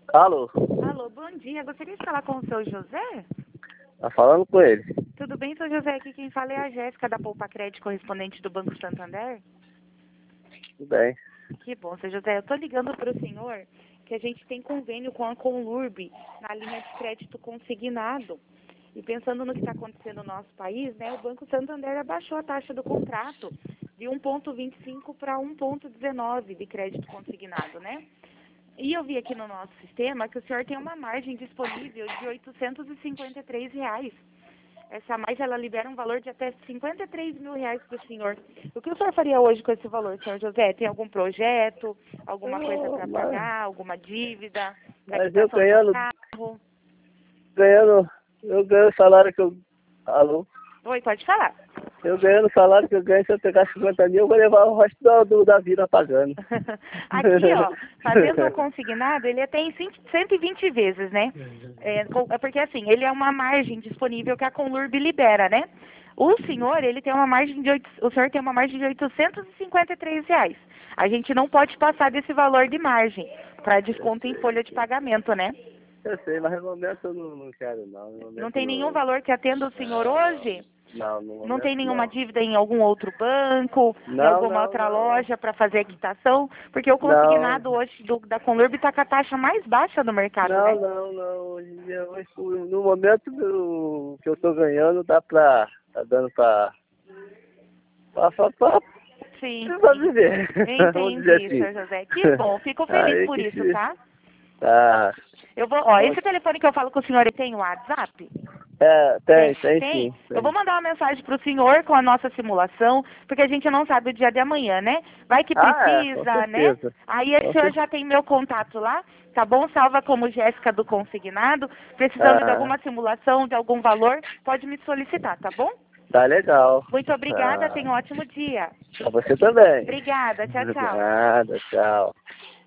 Alô? Alô, bom dia. Gostaria de falar com o seu José? Tá falando com ele? Tudo bem, seu José? Aqui quem fala é a Jéssica da Poupa Crédito, correspondente do Banco Santander. Tudo bem. Que bom, seu José. Eu estou ligando para o senhor que a gente tem convênio com a Conlurb na linha de crédito consignado. E pensando no que está acontecendo no nosso país, né, o Banco Santander abaixou a taxa do contrato de 1,25 para 1,19 de crédito consignado, né? E eu vi aqui no nosso sistema que o senhor tem uma margem disponível de R$ 853. Essa margem, ela libera um valor de até R$ 53 mil para o senhor. O que o senhor faria hoje com esse valor, senhor José? Tem algum projeto, alguma coisa para Mas, pagar, alguma dívida, para mas eu quitação de um ganhando, carro? eu ganho o salário que eu... Alô? Oi, pode falar. Eu ganhando o salário que eu ganho, se eu pegar 50 mil, eu vou levar o resto da vida pagando. Aqui, ó, fazendo o consignado, ele até em 120 vezes, né? É porque assim, ele é uma margem disponível que a Conlurb libera, né? O senhor, ele tem uma margem de o senhor tem uma margem de R$ 853. A gente não pode passar desse valor de margem para desconto em folha de pagamento, né? Eu sei, mas no momento eu não quero, não. No Não momento tem nenhum não. valor que atenda o senhor hoje? Não, no Não momento tem nenhuma não. dívida em algum outro banco, em Não, alguma não, outra não. loja para fazer a quitação? Porque o Não, consignado hoje da Conlurb está com a taxa mais baixa do mercado, né? não. Hoje em dia, no momento que eu tô ganhando, dá pra... Tá dando pra Sim, viver. Vamos dizer entendi, assim. senhor José. Que bom, fico feliz Aí por que isso, se... tá? Tá. Eu vou, ó, esse telefone que eu falo com o senhor, ele tem o WhatsApp? É, tem Tem? sim, Eu vou tem. mandar uma mensagem para o senhor com a nossa simulação, porque a gente não sabe o dia de amanhã, né? Vai que Ah, é, com precisa, né? certeza. Aí o Com senhor certeza. já tem meu contato lá, tá bom? Salva como Jéssica do Consignado. Precisando de Ah, alguma simulação, de algum valor, pode me solicitar, tá bom? tá legal. Muito obrigada, Ah, tenha um ótimo dia. pra você também. Obrigada, tchau, tchau. Nada, tchau.